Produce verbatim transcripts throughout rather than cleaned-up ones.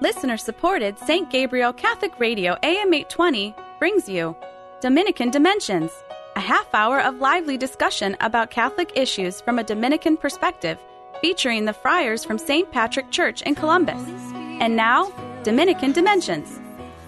Listener-supported Saint Gabriel Catholic Radio A M eight twenty brings you Dominican Dimensions, a half hour of lively discussion about Catholic issues from a Dominican perspective, featuring the friars from Saint Patrick Church in Columbus. And now, Dominican Dimensions.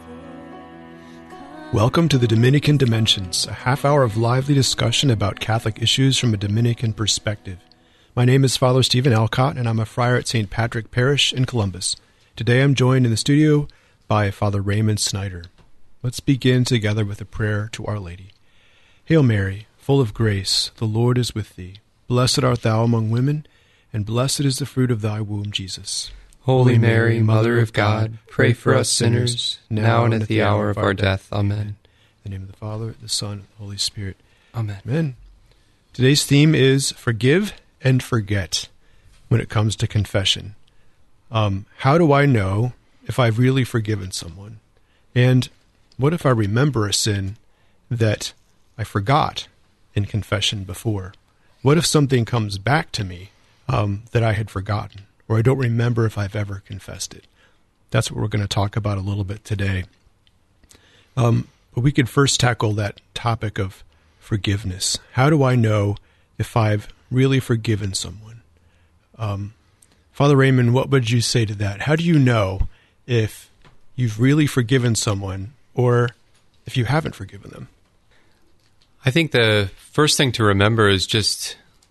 Welcome to the Dominican Dimensions, a half hour of lively discussion about Catholic issues from a Dominican perspective. My name is Father Stephen Alcott, and I'm a friar at Saint Patrick Parish in Columbus. Today I'm joined in the studio by Father Raymond Snyder. Let's begin together with a prayer to Our Lady. Hail Mary, full of grace, the Lord is with thee. Blessed art thou among women, and blessed is the fruit of thy womb, Jesus. Holy Mary, Mother of God, pray for us sinners, now and at the hour of our death. Amen. In the name of the Father, the Son, and the Holy Spirit. Amen. Amen. Today's theme is forgive and forget when it comes to confession. Um, how do I know if I've really forgiven someone? And what if I remember a sin that I forgot in confession before? What if something comes back to me um, that I had forgotten, or I don't remember if I've ever confessed it? That's what we're going to talk about a little bit today. Um, but we could first tackle that topic of forgiveness. How do I know if I've really forgiven someone? Um, Father Raymond, what would you say to that? How do you know if you've really forgiven someone or if you haven't forgiven them? I think the first thing to remember is just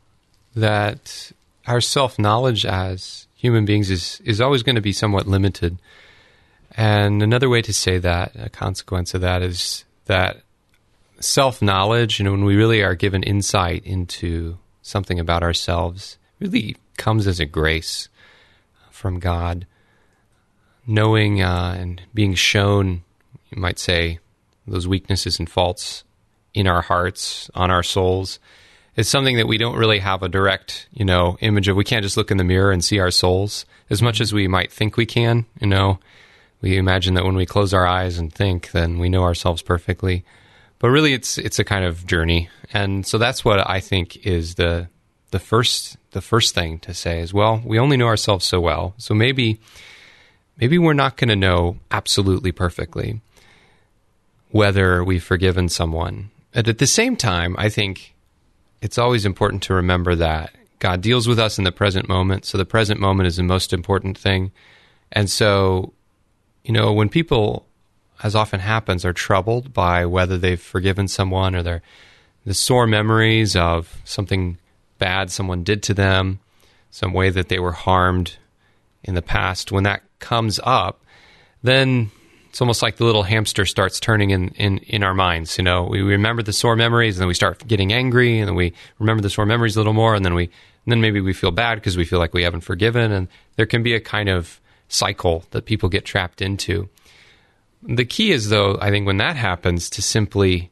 that our self-knowledge as human beings is, is always going to be somewhat limited. And another way to say that, a consequence of that, is that self-knowledge, you know, when we really are given insight into something about ourselves, really comes as a grace from God. Knowing uh, and being shown, you might say, those weaknesses and faults in our hearts, on our souls, is something that we don't really have a direct, you know, image of. We can't just look in the mirror and see our souls as much as we might think we can. You know, we imagine that when we close our eyes and think, then we know ourselves perfectly. But really, it's it's a kind of journey, and so that's what I think is the the first the first thing to say is, well, we only know ourselves so well, so maybe maybe we're not going to know absolutely perfectly whether we've forgiven someone. And at the same time, I think it's always important to remember that God deals with us in the present moment, so the present moment is the most important thing. And so, you know, when people, as often happens, are troubled by whether they've forgiven someone or they're the sore memories of something bad someone did to them, some way that they were harmed in the past, when that comes up, then it's almost like the little hamster starts turning in, in, in our minds. You know, we remember the sore memories, and then we start getting angry, and then we remember the sore memories a little more, and then we and then maybe we feel bad because we feel like we haven't forgiven, and there can be a kind of cycle that people get trapped into. The key is, though, I think when that happens, to simply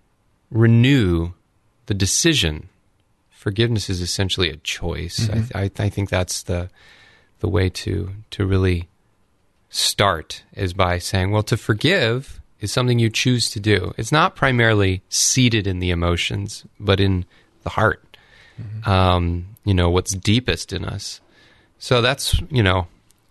renew the decision. Forgiveness is essentially a choice. Mm-hmm. I, I, I think that's the the way to to really start, is by saying, well, to forgive is something you choose to do. It's not primarily seated in the emotions, but in the heart. Mm-hmm. Um, you know, what's deepest in us. So that's, you know,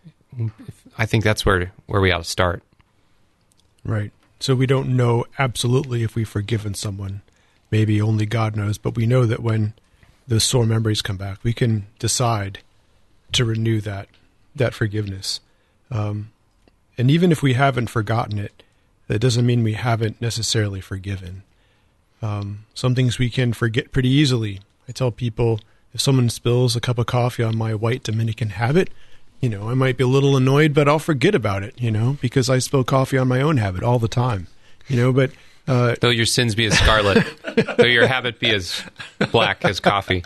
I think that's where where we ought to start. Right. So we don't know absolutely if we've forgiven someone. Maybe only God knows, but we know that when the sore memories come back, we can decide to renew that that forgiveness. Um, and even if we haven't forgotten it, that doesn't mean we haven't necessarily forgiven. Um, some things we can forget pretty easily. I tell people, if someone spills a cup of coffee on my white Dominican habit, you know, I might be a little annoyed, but I'll forget about it, you know, because I spill coffee on my own habit all the time, you know, but... Uh, though your sins be as scarlet, though your habit be as black as coffee.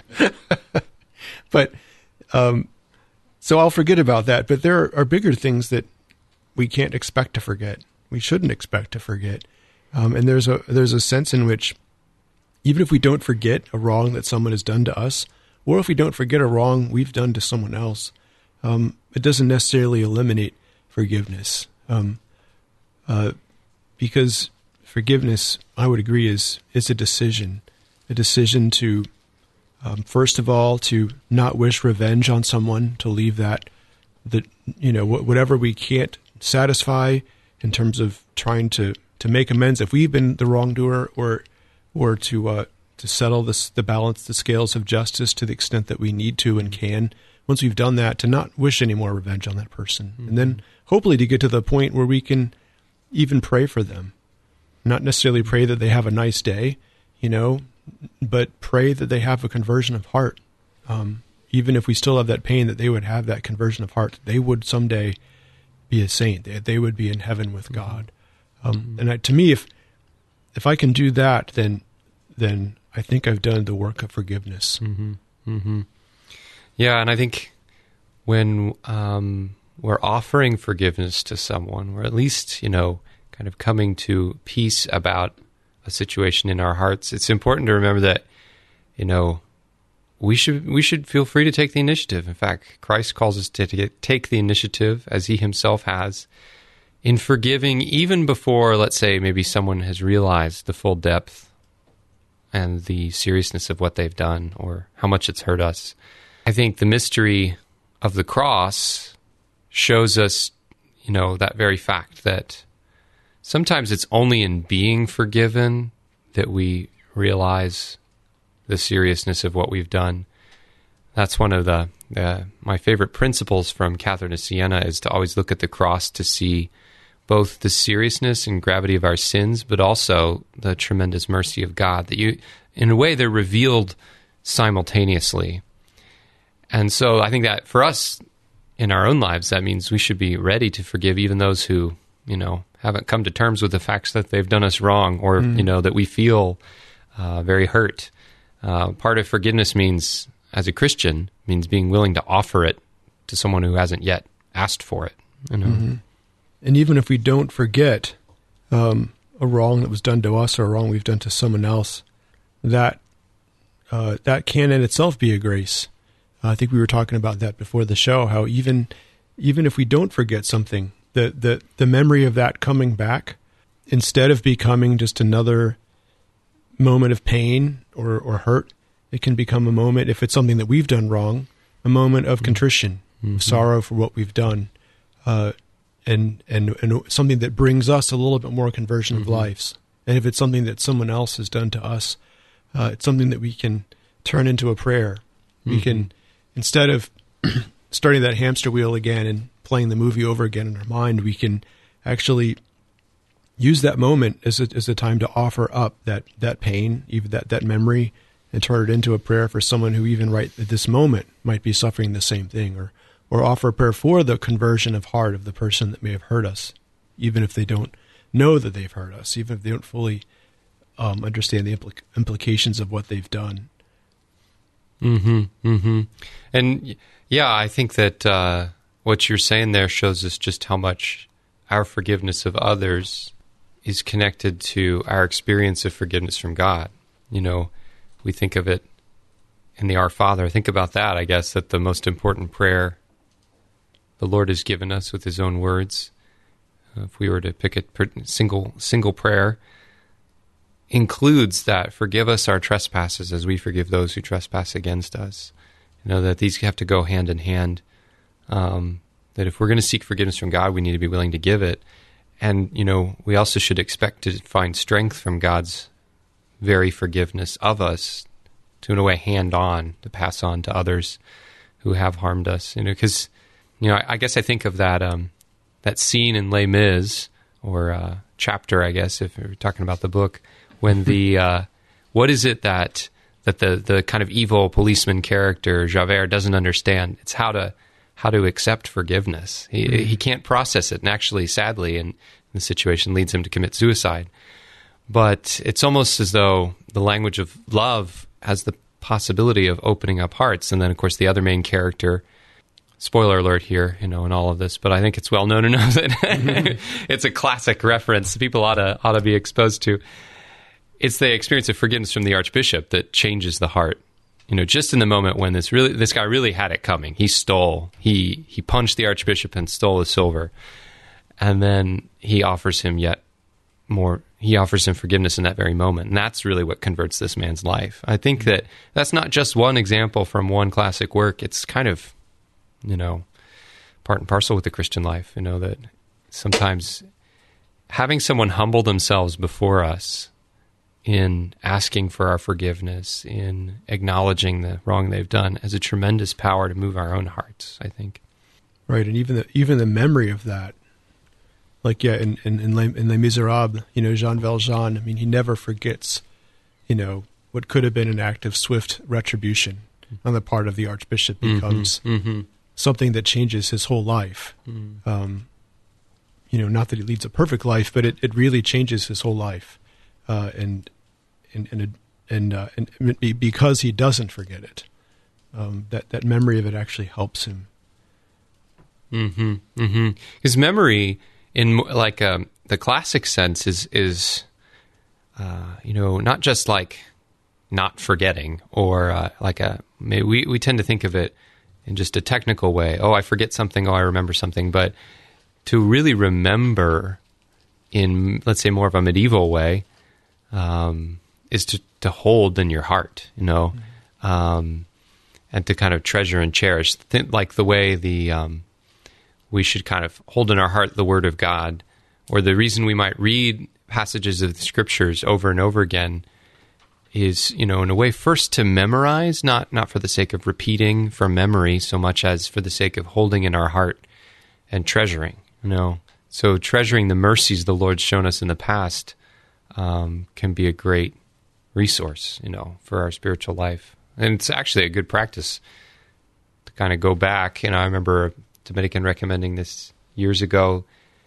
But, um, so I'll forget about that, but there are bigger things that we can't expect to forget. We shouldn't expect to forget. Um, and there's a there's a sense in which, even if we don't forget a wrong that someone has done to us, or if we don't forget a wrong we've done to someone else, um, it doesn't necessarily eliminate forgiveness. Um, uh, because forgiveness, I would agree, is is a decision, a decision to, um, first of all, to not wish revenge on someone, to leave that, that you know, wh- whatever we can't satisfy in terms of trying to, to make amends if we've been the wrongdoer, or or to uh, to settle this, the balance, the scales of justice to the extent that we need to and can. Once we've done that, to not wish any more revenge on that person. Mm-hmm. And then hopefully to get to the point where we can even pray for them. Not necessarily pray that they have a nice day, you know, but pray that they have a conversion of heart. Um, even if we still have that pain, that they would have that conversion of heart. They would someday be a saint. They, they would be in heaven with God. Um, mm-hmm. And I, to me, if if I can do that, then then I think I've done the work of forgiveness. Mm-hmm. Mm-hmm. Yeah, and I think when um, we're offering forgiveness to someone, or at least, you know, kind of coming to peace about a situation in our hearts, it's important to remember that, you know, we should we should feel free to take the initiative. In fact, Christ calls us to, to take the initiative, as he himself has, in forgiving even before, let's say, maybe someone has realized the full depth and the seriousness of what they've done or how much it's hurt us. I think the mystery of the cross shows us, you know, that very fact that sometimes it's only in being forgiven that we realize the seriousness of what we've done. That's one of the, uh, my favorite principles from Catherine of Siena, is to always look at the cross to see both the seriousness and gravity of our sins, but also the tremendous mercy of God, that you, in a way, they're revealed simultaneously. And so I think that for us in our own lives, that means we should be ready to forgive even those who, you know, haven't come to terms with the facts that they've done us wrong, or, mm. you know, that we feel uh, very hurt. Uh, part of forgiveness means, as a Christian, means being willing to offer it to someone who hasn't yet asked for it. You know? Mm-hmm. And even if we don't forget um, a wrong that was done to us or a wrong we've done to someone else, that uh, that can in itself be a grace. Uh, I think we were talking about that before the show, how even even if we don't forget something, the, the, the memory of that coming back, instead of becoming just another moment of pain or, or hurt, it can become a moment, if it's something that we've done wrong, a moment of contrition, mm-hmm. of sorrow for what we've done, uh, and, and and something that brings us a little bit more conversion mm-hmm. of lives. And if it's something that someone else has done to us, uh, it's something that we can turn into a prayer. Mm-hmm. We can, instead of starting that hamster wheel again and playing the movie over again in our mind, we can actually use that moment as a, as a time to offer up that, that pain, even that, that memory, and turn it into a prayer for someone who even right at this moment might be suffering the same thing, or, or offer a prayer for the conversion of heart of the person that may have hurt us, even if they don't know that they've hurt us, even if they don't fully um, understand the implic- implications of what they've done. Mm-hmm, mm-hmm. And yeah, I think that uh, what you're saying there shows us just how much our forgiveness of others is connected to our experience of forgiveness from God. You know, we think of it in the Our Father. Think about that, I guess, that the most important prayer the Lord has given us with his own words, uh, if we were to pick a single single prayer, includes that, forgive us our trespasses as we forgive those who trespass against us. You know, that these have to go hand in hand. Um, that if we're going to seek forgiveness from God, we need to be willing to give it. And, you know, we also should expect to find strength from God's very forgiveness of us to, in a way, hand on, to pass on to others who have harmed us. You know, because, you know, I, I guess I think of that um, that scene in Les Mis, or uh, chapter, I guess, if we're talking about the book, when the, uh, what is it that that the, the kind of evil policeman character, Javert, doesn't understand? It's how to how to accept forgiveness. He mm-hmm. he can't process it, and actually, sadly, in the situation, leads him to commit suicide. But it's almost as though the language of love has the possibility of opening up hearts. And then, of course, the other main character, spoiler alert here, you know, in all of this, but I think it's well known enough that mm-hmm. it's a classic reference people ought to ought to be exposed to. It's the experience of forgiveness from the Archbishop that changes the heart. You know, just in the moment when this really this guy really had it coming. He stole. He he punched the Archbishop and stole the silver. And then he offers him yet more, he offers him forgiveness in that very moment. And that's really what converts this man's life. I think that that's not just one example from one classic work. It's kind of, you know, part and parcel with the Christian life, you know, that sometimes having someone humble themselves before us in asking for our forgiveness, in acknowledging the wrong they've done, has a tremendous power to move our own hearts, I think. Right, and even the even the memory of that, like yeah, in in in Les, in Les Miserables, you know, Jean Valjean. I mean, he never forgets, you know, what could have been an act of swift retribution on the part of the Archbishop becomes mm-hmm, mm-hmm. something that changes his whole life. Mm. Um, you know, not that he leads a perfect life, but it, it really changes his whole life, uh, and and and and, uh, and because he doesn't forget it, um, that that memory of it actually helps him. Mm-hmm. Mm-hmm. His memory, in like um, the classic sense, is is uh, you know, not just like not forgetting or uh, like a maybe we we tend to think of it in just a technical way. Oh, I forget something. Oh, I remember something. But to really remember in, let's say, more of a medieval way, um, is to to hold in your heart. You know, mm-hmm. um, and to kind of treasure and cherish, Think like the way the um, we should kind of hold in our heart the Word of God, or the reason we might read passages of the Scriptures over and over again is, you know, in a way, first to memorize, not not for the sake of repeating from memory so much as for the sake of holding in our heart and treasuring, you know. So treasuring the mercies the Lord's shown us in the past um, can be a great resource, you know, for our spiritual life. And it's actually a good practice to kind of go back. You know, I remember a Dominican recommending this years ago,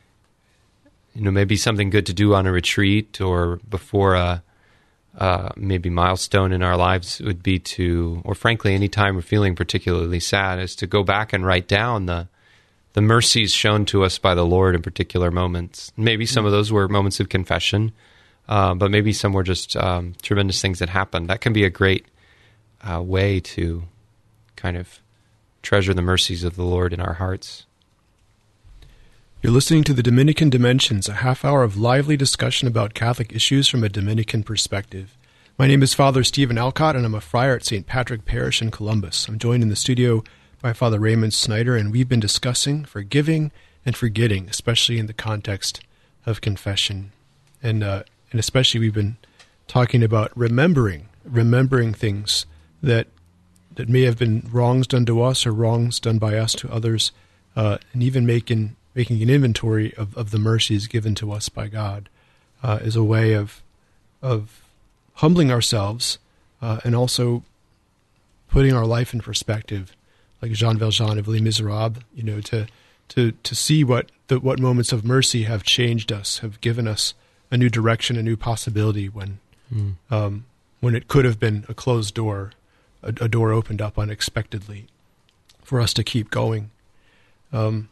you know, maybe something good to do on a retreat or before a uh, maybe milestone in our lives would be to, or frankly, any time we're feeling particularly sad, is to go back and write down the the mercies shown to us by the Lord in particular moments. Maybe some of those were moments of confession, uh, but maybe some were just um, tremendous things that happened. That can be a great uh, way to kind of treasure the mercies of the Lord in our hearts. You're listening to the Dominican Dimensions, a half hour of lively discussion about Catholic issues from a Dominican perspective. My name is Father Stephen Alcott, and I'm a friar at Saint Patrick Parish in Columbus. I'm joined in the studio by Father Raymond Snyder, and we've been discussing forgiving and forgetting, especially in the context of confession. And uh, and especially we've been talking about remembering, remembering things that that may have been wrongs done to us or wrongs done by us to others, uh, and even making making an inventory of, of the mercies given to us by God uh, is a way of of humbling ourselves uh, and also putting our life in perspective, like Jean Valjean of Les Miserables, you know, to to to see what the, what moments of mercy have changed us, have given us a new direction, a new possibility when mm. um, when it could have been a closed door, a, a door opened up unexpectedly for us to keep going. Um,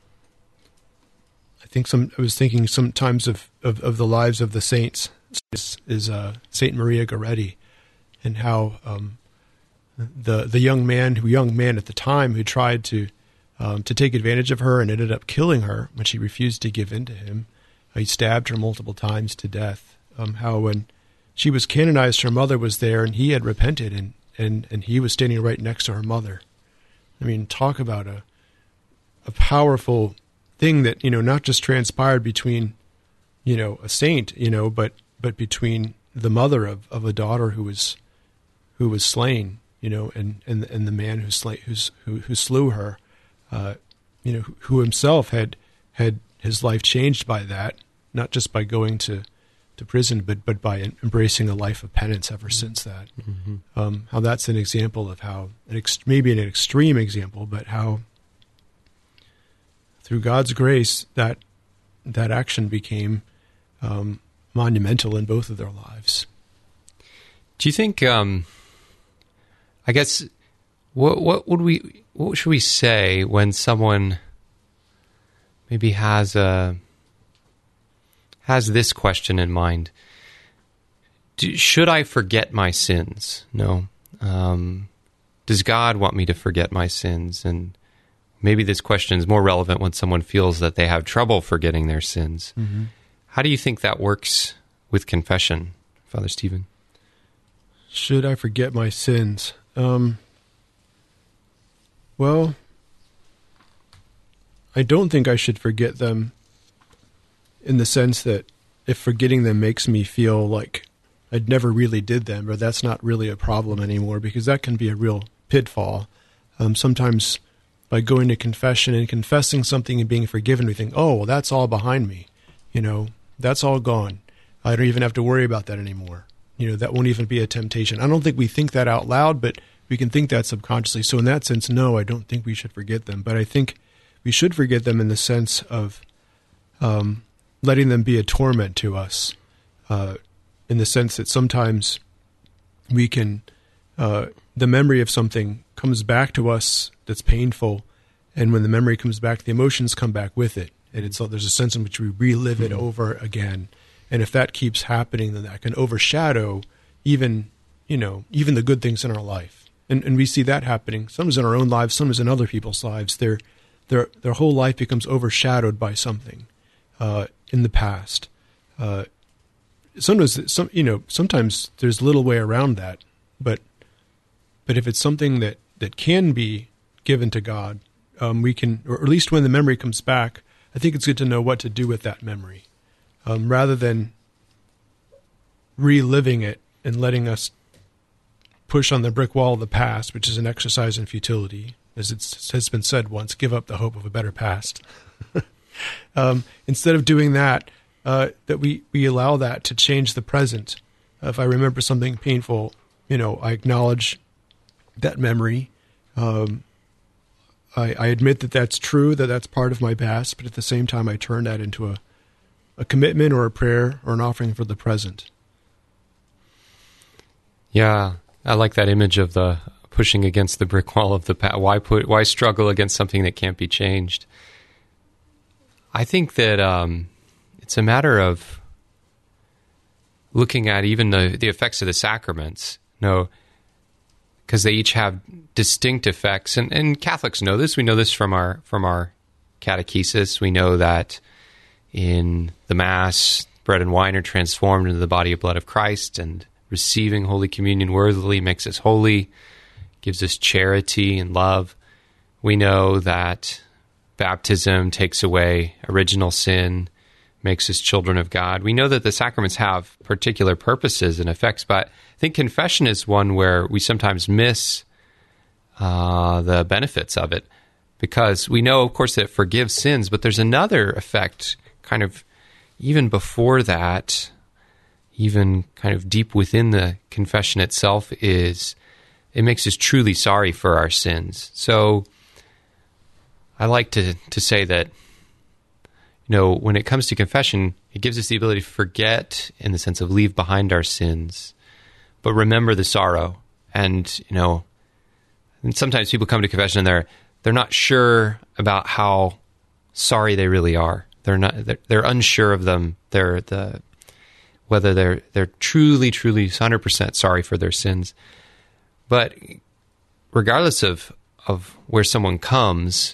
I think some. I was thinking sometimes of, of, of the lives of the saints. Is, is uh, Saint Maria Goretti, and how um, the the young man, who young man at the time, who tried to um, to take advantage of her and ended up killing her when she refused to give in to him. He stabbed her multiple times to death. Um, how when she was canonized, her mother was there, and he had repented, and, and, and he was standing right next to her mother. I mean, talk about a a powerful thing that, you know, not just transpired between, you know, a saint, you know, but but between the mother of, of a daughter who was who was slain, you know, and, and, and the man who, slay, who's, who who slew her, uh, you know, who, who himself had had his life changed by that, not just by going to, to prison, but but by embracing a life of penance ever mm-hmm. since that. Mm-hmm. Um, how that's an example of how, an ex- maybe an extreme example, but how through God's grace that that action became um, monumental in both of their lives. Do you think? Um, I guess what what would we what should we say when someone maybe has a has this question in mind? Do, should I forget my sins? No. Um, does God want me to forget my sins? And maybe this question is more relevant when someone feels that they have trouble forgetting their sins. Mm-hmm. How do you think that works with confession, Father Stephen? Should I forget my sins? Um, well, I don't think I should forget them in the sense that if forgetting them makes me feel like I'd never really did them, or that's not really a problem anymore, because that can be a real pitfall. Um, sometimes by going to confession and confessing something and being forgiven, we think, oh, well, that's all behind me. You know, that's all gone. I don't even have to worry about that anymore. You know, that won't even be a temptation. I don't think we think that out loud, but we can think that subconsciously. So in that sense, no, I don't think we should forget them. But I think we should forget them in the sense of um, letting them be a torment to us, uh, in the sense that sometimes we can, uh, the memory of something comes back to us that's painful, and when the memory comes back, the emotions come back with it. And it's, there's a sense in which we relive it over again. And if that keeps happening, then that can overshadow even, you know, even the good things in our life. And and we see that happening. Sometimes in our own lives, sometimes in other people's lives. Their their their whole life becomes overshadowed by something uh, in the past. Uh, sometimes, some you know, sometimes there's little way around that. But but if it's something that, that can be given to God, um, we can, or at least when the memory comes back, I think it's good to know what to do with that memory, um, rather than reliving it and letting us push on the brick wall of the past, which is an exercise in futility. As it has been said once, give up the hope of a better past. um, instead of doing that, uh, that we, we allow that to change the present. Uh, if I remember something painful, you know, I acknowledge that memory. Um, I, I admit that that's true, that that's part of my past, but at the same time, I turn that into a, a commitment or a prayer or an offering for the present. Yeah, I like that image of the pushing against the brick wall of the past. Why put? Why struggle against something that can't be changed? I think that um, it's a matter of looking at even the, the effects of the sacraments. You know, because they each have distinct effects, and, and Catholics know this. We know this from our from our catechesis. We know that in the Mass, bread and wine are transformed into the body and blood of Christ, and receiving Holy Communion worthily makes us holy, gives us charity and love. We know that baptism takes away original sin, makes us children of God. We know that the sacraments have particular purposes and effects, but I think confession is one where we sometimes miss uh, the benefits of it, because we know, of course, that it forgives sins, but there's another effect kind of even before that, even kind of deep within the confession itself, is it makes us truly sorry for our sins. So I like to, to say that, you know, when it comes to confession, it gives us the ability to forget, in the sense of leave behind our sins, but remember the sorrow. And, you know, and sometimes people come to confession and they're they're not sure about how sorry they really are. They're not they're, they're unsure of them. They're the whether they're they're truly, truly one hundred percent sorry for their sins. But regardless of, of where someone comes,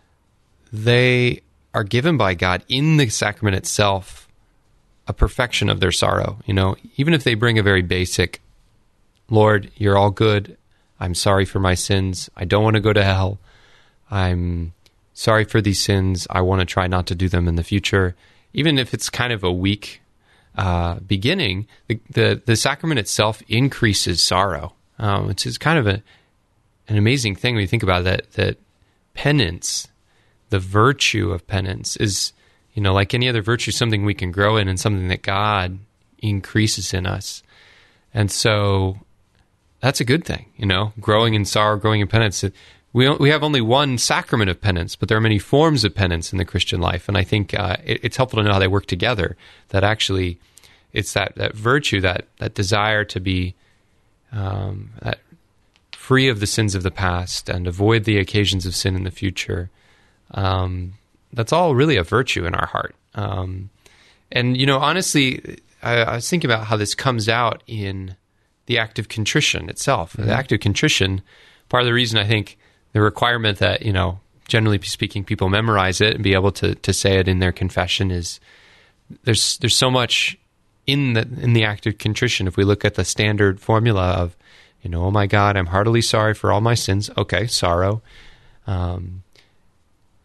they are given by God in the sacrament itself a perfection of their sorrow. You know, even if they bring a very basic, Lord, you're all good. I'm sorry for my sins. I don't want to go to hell. I'm sorry for these sins. I want to try not to do them in the future. Even if it's kind of a weak Uh, beginning, the, the the sacrament itself increases sorrow. Um, it's, it's kind of a an amazing thing when you think about that. That penance, the virtue of penance, is, you know, like any other virtue, something we can grow in and something that God increases in us. And so that's a good thing, you know, growing in sorrow, growing in penance. We we have only one sacrament of penance, but there are many forms of penance in the Christian life, and I think uh, it, it's helpful to know how they work together. That actually, it's that, that virtue, that that desire to be um, that free of the sins of the past and avoid the occasions of sin in the future. Um, that's all really a virtue in our heart. Um, and you know, honestly, I, I was thinking about how this comes out in the act of contrition itself. Mm-hmm. The act of contrition, part of the reason I think the requirement that, you know, generally speaking, people memorize it and be able to to say it in their confession is there's there's so much in the in the act of contrition. If we look at the standard formula of, you know, oh my God, I'm heartily sorry for all my sins. Okay, sorrow. Um,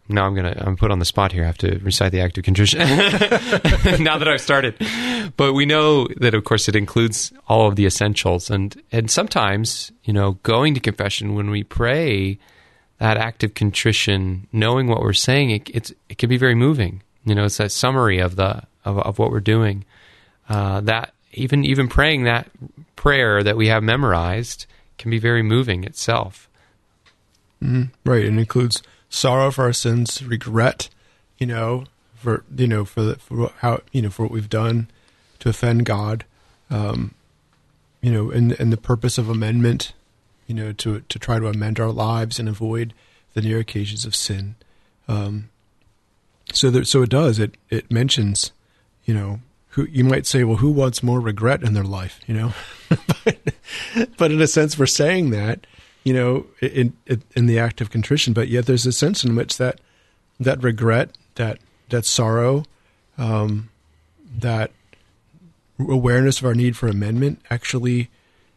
now I'm gonna I'm put on the spot here. I have to recite the act of contrition now that I've started. But we know that, of course, it includes all of the essentials, and and sometimes, you know, going to confession when we pray that act of contrition, knowing what we're saying, it it's, it can be very moving. You know, it's that summary of the of, of what we're doing. Uh, that even even praying that prayer that we have memorized can be very moving itself. Mm-hmm. Right, and it includes sorrow for our sins, regret, you know, for you know for the, for how you know for what we've done to offend God, um, you know, and and the purpose of amendment, you know, to to try to amend our lives and avoid the near occasions of sin. Um, so that so it does it it mentions, you know, who you might say, well, who wants more regret in their life, you know, but, but in a sense we're saying that, you know, in, in in the act of contrition, but yet there's a sense in which that that regret, that that sorrow, um, that awareness of our need for amendment actually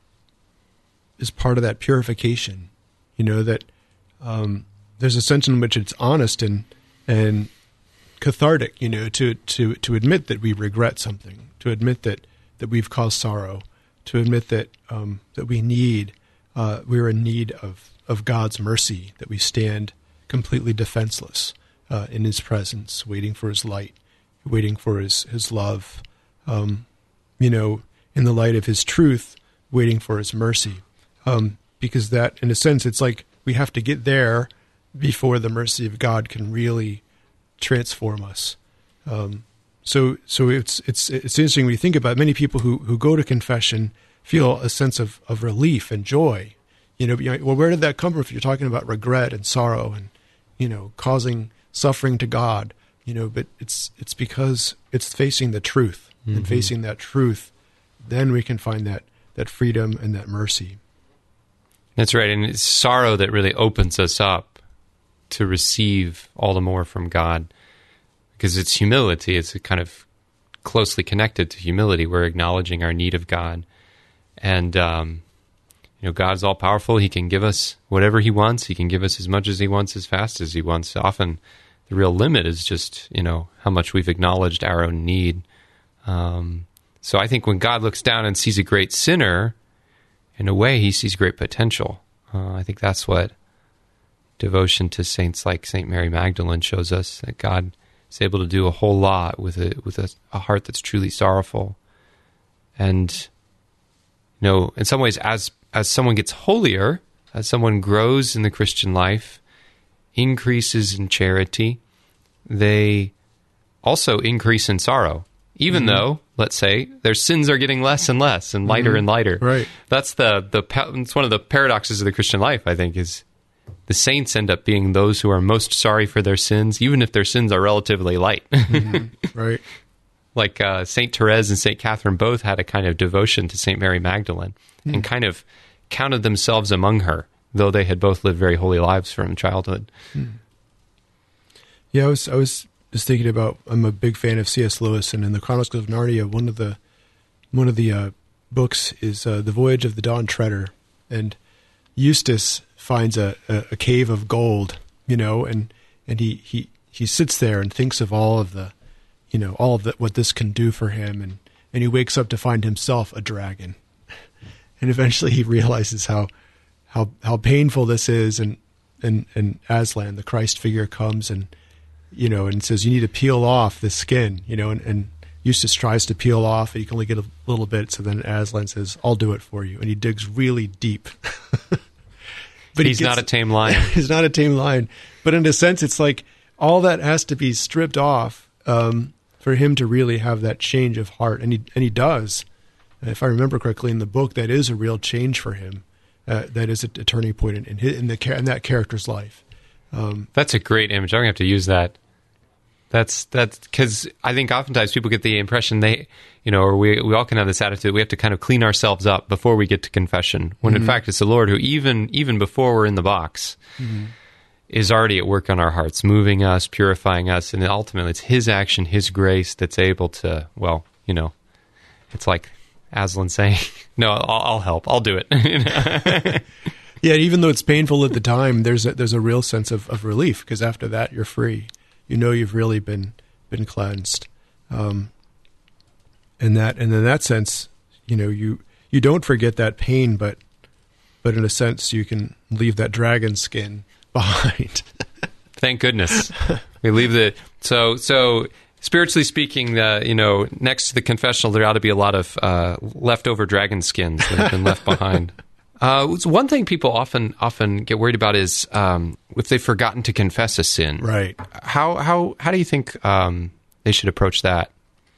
is part of that purification. You know, that um, there's a sense in which it's honest and and cathartic, you know, to to to admit that we regret something, to admit that that we've caused sorrow, to admit that um, that we need. Uh, we're in need of, of God's mercy, that we stand completely defenseless uh, in His presence, waiting for His light, waiting for His, his love, um, you know, in the light of His truth, waiting for His mercy. Um, because that, in a sense, it's like we have to get there before the mercy of God can really transform us. Um, so so it's it's it's interesting when you think about it. Many people who, who go to confession feel a sense of, of relief and joy. You know, well, where did that come from if you're talking about regret and sorrow and, you know, causing suffering to God? You know, but it's it's because it's facing the truth. Mm-hmm. And facing that truth, then we can find that, that freedom and that mercy. That's right. And it's sorrow that really opens us up to receive all the more from God, because it's humility. It's kind of closely connected to humility. We're acknowledging our need of God. And, um, you know, God's all-powerful. He can give us whatever He wants. He can give us as much as He wants, as fast as He wants. Often the real limit is just, you know, how much we've acknowledged our own need. Um, so I think when God looks down and sees a great sinner, in a way, He sees great potential. Uh, I think that's what devotion to saints like Saint Mary Magdalene shows us, that God is able to do a whole lot with a, with a, a heart that's truly sorrowful. And you know, in some ways, as as someone gets holier, as someone grows in the Christian life, increases in charity, they also increase in sorrow. Even mm-hmm. though, let's say, their sins are getting less and less and lighter mm-hmm. and lighter. Right. That's the the it's one of the paradoxes of the Christian life, I think, is the saints end up being those who are most sorry for their sins, even if their sins are relatively light. Mm-hmm. Right. Like uh, Saint Therese and Saint Catherine both had a kind of devotion to Saint Mary Magdalene mm. and kind of counted themselves among her, though they had both lived very holy lives from childhood. Mm. Yeah, I was I was just thinking about, I'm a big fan of C S Lewis, and in the Chronicles of Narnia, one of the one of the uh, books is uh, The Voyage of the Dawn Treader, and Eustace finds a, a, a cave of gold, you know, and and he, he, he sits there and thinks of all of the you know, all of the, what this can do for him. And, and he wakes up to find himself a dragon. And eventually he realizes how, how, how painful this is. And, and, and Aslan, the Christ figure, comes and, you know, and says, you need to peel off the skin, you know, and, and Eustace tries to peel off, and you can only get a little bit. So then Aslan says, I'll do it for you. And he digs really deep. But he's he gets, not a tame lion. He's not a tame lion. But in a sense, it's like all that has to be stripped off, um, for him to really have that change of heart. And he and he does. If I remember correctly in the book, that is a real change for him. Uh, that is a, a turning point in, in, his, in, the, in that character's life. Um, that's a great image. I'm going to have to use that. That's that's because I think oftentimes people get the impression they, you know, or we we all can have this attitude, we have to kind of clean ourselves up before we get to confession, when mm-hmm. in fact it's the Lord who, even even before we're in the box, mm-hmm. is already at work on our hearts, moving us, purifying us, and ultimately it's His action, His grace that's able to, well, you know, it's like Aslan saying, no, I'll, I'll help, I'll do it. Yeah, even though it's painful at the time, there's a, there's a real sense of, of relief, because after that you're free. You know you've really been been cleansed. Um, and that and in that sense, you know, you you don't forget that pain, but but in a sense you can leave that dragon skin behind. Thank goodness. We leave the so so spiritually speaking, uh, you know, next to the confessional, there ought to be a lot of uh, leftover dragon skins that have been left behind. Uh, one thing people often often get worried about is um, if they've forgotten to confess a sin. Right. How how how do you think um, they should approach that?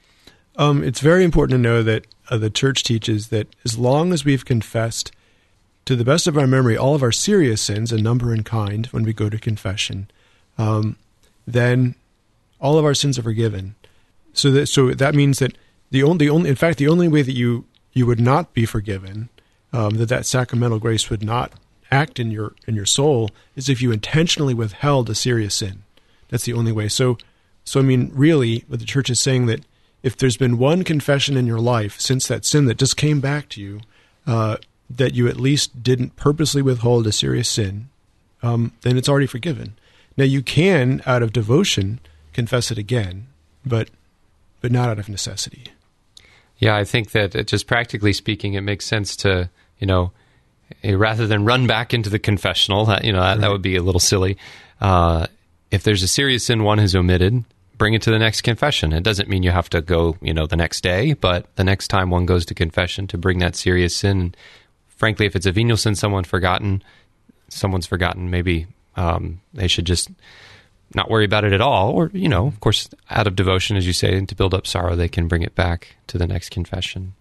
Um, it's very important to know that uh, the church teaches that as long as we've confessed, to the best of our memory, all of our serious sins, a number in kind, when we go to confession, um, then all of our sins are forgiven. So that so that means that the only, the only in fact, the only way that you you would not be forgiven, um, that that sacramental grace would not act in your in your soul, is if you intentionally withheld a serious sin. That's the only way. So, so I mean, really, what the church is saying, that if there's been one confession in your life since that sin that just came back to you, uh, that you at least didn't purposely withhold a serious sin, um, then it's already forgiven. Now, you can, out of devotion, confess it again, but but not out of necessity. Yeah, I think that it, just practically speaking, it makes sense to, you know, rather than run back into the confessional, you know, that, right. that would be a little silly. Uh, if there's a serious sin one has omitted, bring it to the next confession. It doesn't mean you have to go, you know, the next day, but the next time one goes to confession, to bring that serious sin. Frankly, if it's a venial sin someone's forgotten, someone's forgotten, maybe um, they should just not worry about it at all. Or, you know, of course, out of devotion, as you say, and to build up sorrow, they can bring it back to the next confession.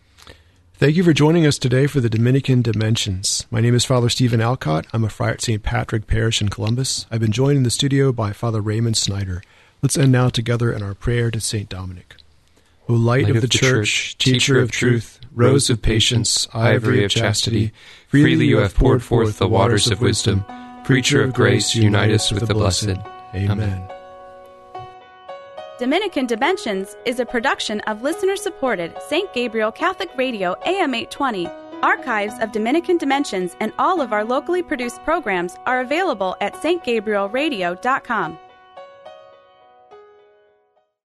Thank you for joining us today for the Dominican Dimensions. My name is Father Stephen Alcott. I'm a friar at Saint Patrick Parish in Columbus. I've been joined in the studio by Father Raymond Snyder. Let's end now together in our prayer to Saint Dominic. O light, light of, of the, the church, church, teacher of truth, rose of patience, ivory of chastity, freely you have poured forth the waters of wisdom. Preacher of grace, unite us with the blessed. Amen. Amen. Dominican Dimensions is a production of listener-supported Saint Gabriel Catholic Radio A M eight twenty. Archives of Dominican Dimensions and all of our locally produced programs are available at s t gabriel radio dot com.